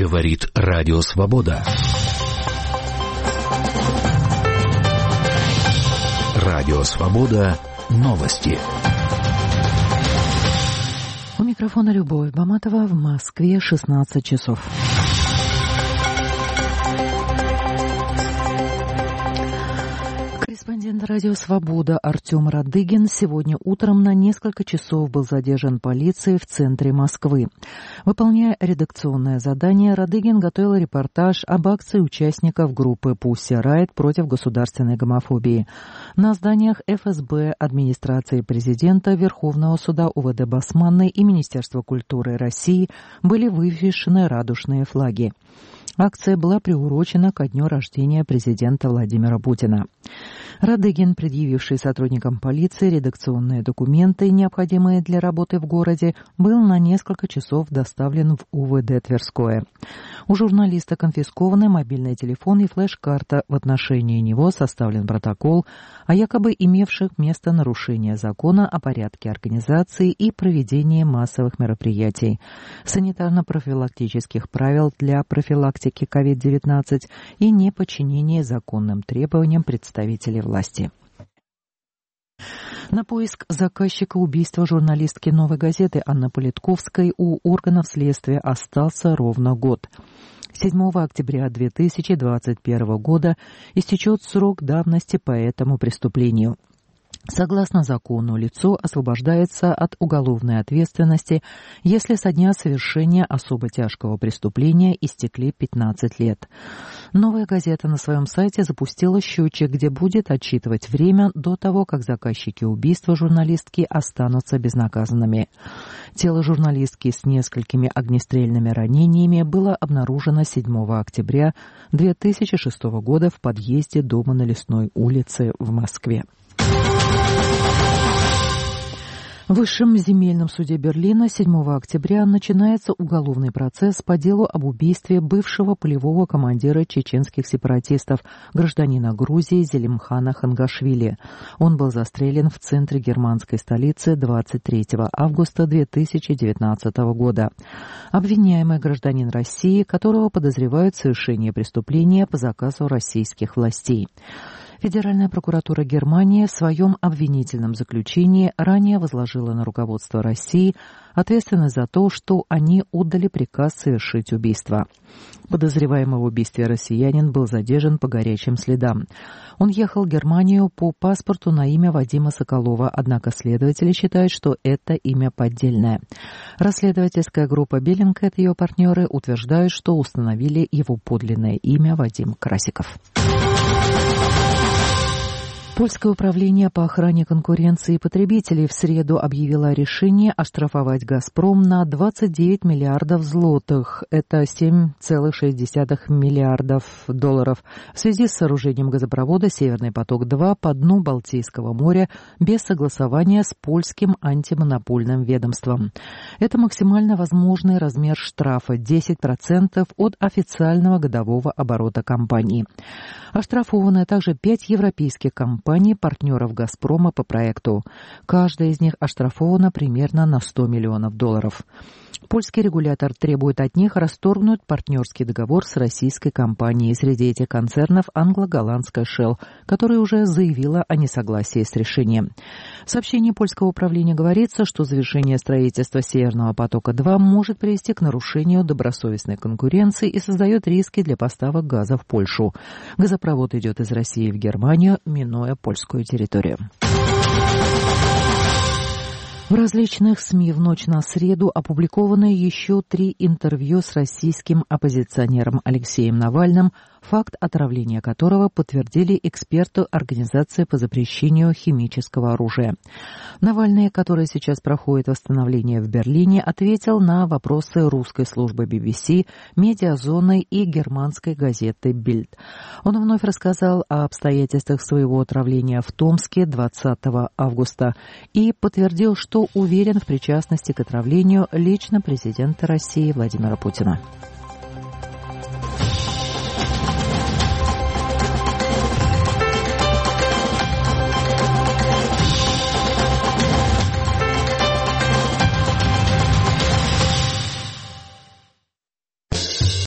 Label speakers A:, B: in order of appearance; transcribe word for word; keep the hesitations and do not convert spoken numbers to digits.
A: Говорит Радио Свобода. Радио Свобода. Новости.
B: У микрофона Любовь Баматова. В Москве шестнадцать часов. Корреспондент Радио Свобода Артем Радыгин сегодня утром на несколько часов был задержан полицией в центре Москвы. Выполняя редакционное задание, Радыгин готовил репортаж об акции участников группы Pussy Riot против государственной гомофобии. На зданиях эф эс бэ, администрации президента, Верховного суда УВД Басманной и Министерства культуры России были вывешены радужные флаги. Акция была приурочена ко дню рождения президента Владимира Путина. Радыгин, предъявивший сотрудникам полиции редакционные документы, необходимые для работы в городе, был на несколько часов доставлен в УВД Тверское. У журналиста конфискованы мобильный телефон и флеш-карта. В отношении него составлен протокол о якобы имевших место нарушения закона о порядке организации и проведении массовых мероприятий, санитарно-профилактических правил для профилактики ковид девятнадцать и неподчинении законным требованиям представителей власти. На поиск заказчика убийства журналистки «Новой газеты» Анны Политковской у органов следствия остался ровно год. седьмого октября две тысячи двадцать первого года истечет срок давности по этому преступлению. Согласно закону, лицо освобождается от уголовной ответственности, если со дня совершения особо тяжкого преступления истекли пятнадцать лет. «Новая газета» на своем сайте запустила счетчик, где будет отсчитывать время до того, как заказчики убийства журналистки останутся безнаказанными. Тело журналистки с несколькими огнестрельными ранениями было обнаружено седьмого октября две тысячи шестого года в подъезде дома на Лесной улице в Москве. В Высшем земельном суде Берлина седьмого октября начинается уголовный процесс по делу об убийстве бывшего полевого командира чеченских сепаратистов, гражданина Грузии Зелимхана Хангашвили. Он был застрелен в центре германской столицы двадцать третьего августа две тысячи девятнадцатого года. Обвиняемый гражданин России, которого подозревают в совершении преступления по заказу российских властей. Федеральная прокуратура Германии в своем обвинительном заключении ранее возложила на руководство России ответственность за то, что они отдали приказ совершить убийство. Подозреваемый в убийстве россиянин был задержан по горячим следам. Он ехал в Германию по паспорту на имя Вадима Соколова, однако следователи считают, что это имя поддельное. Расследовательская группа Bellingcat и ее партнеры утверждают, что установили его подлинное имя Вадим Красиков. Польское управление по охране конкуренции и потребителей в среду объявило о решении оштрафовать «Газпром» на двадцать девять миллиардов злотых, это семь целых шесть десятых миллиардов долларов, в связи с сооружением газопровода «Северный поток-два» по дну Балтийского моря без согласования с польским антимонопольным ведомством. Это максимально возможный размер штрафа – десять процентов от официального годового оборота компании. Оштрафованы также пять европейских компаний, партнеров «Газпрома» по проекту. Каждая из них оштрафована примерно на сто миллионов долларов. Польский регулятор требует от них расторгнуть партнерский договор с российской компанией. Среди этих концернов англо-голландская Shell, которая уже заявила о несогласии с решением. В сообщении польского управления говорится, что завершение строительства «Северного потока-два» может привести к нарушению добросовестной конкуренции и создает риски для поставок газа в Польшу. Газопровод идет из России в Германию, минуя польскую территорию. В различных СМИ в ночь на среду опубликованы еще три интервью с российским оппозиционером Алексеем Навальным, факт отравления которого подтвердили эксперты Организации по запрещению химического оружия. Навальный, который сейчас проходит восстановление в Берлине, ответил на вопросы русской службы би би си, Медиазоны и германской газеты «Бильд». Он вновь рассказал о обстоятельствах своего отравления в Томске двадцатого августа и подтвердил, что уверен в причастности к отравлению лично президента России Владимира Путина.